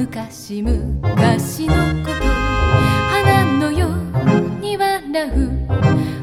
昔昔のこと花のように笑う